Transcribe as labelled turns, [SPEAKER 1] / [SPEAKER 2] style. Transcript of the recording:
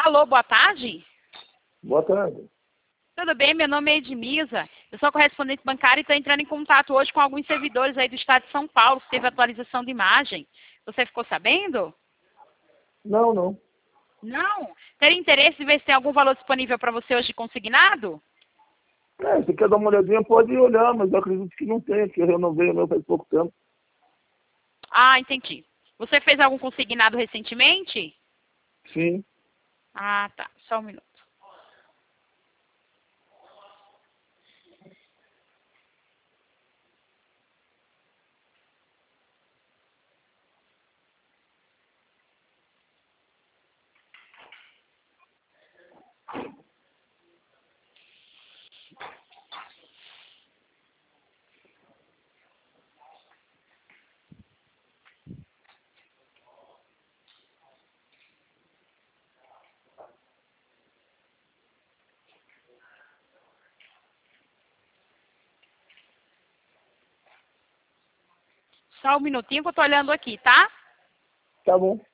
[SPEAKER 1] Alô, boa tarde.
[SPEAKER 2] Boa tarde.
[SPEAKER 1] Tudo bem? Meu nome é Edmisa. Eu sou correspondente bancária e estou entrando em contato hoje com alguns servidores aí do estado de São Paulo, que teve atualização de imagem. Você ficou sabendo?
[SPEAKER 2] Não, não.
[SPEAKER 1] Não? Teria interesse de ver se tem algum valor disponível para você hoje consignado?
[SPEAKER 2] Se quer dar uma olhadinha, pode olhar, mas eu acredito que não tem, que eu renovei o meu faz pouco tempo.
[SPEAKER 1] Ah, entendi. Você fez algum consignado recentemente?
[SPEAKER 2] Sim.
[SPEAKER 1] Ah, tá. Só um minuto. Só um minutinho que eu tô olhando aqui, tá?
[SPEAKER 2] Tá bom.